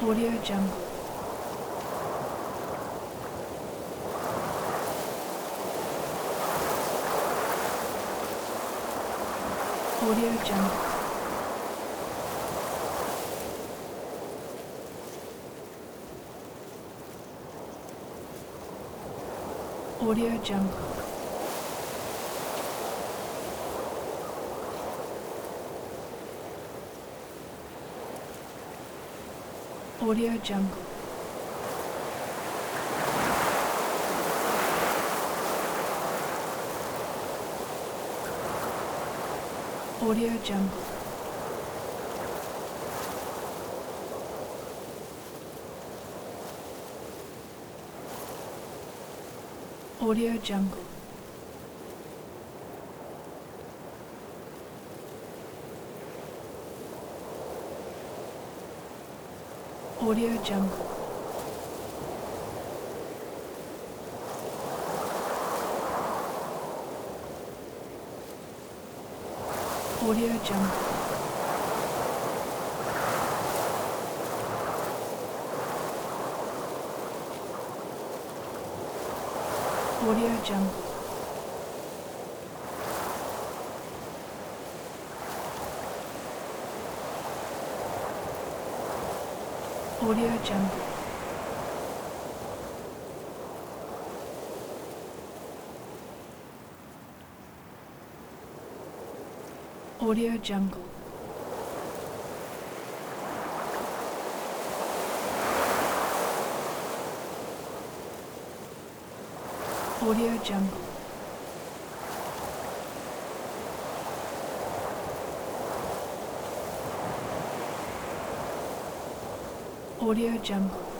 Audio Jungle. Audio Jungle. Audio Jungle. Audio Jungle. Audio Jungle. Audio Jungle. Audio Jungle. Audio Jungle. Audio Jungle. Audio Jungle. Audio Jungle. Audio Jungle. Audio Jungle.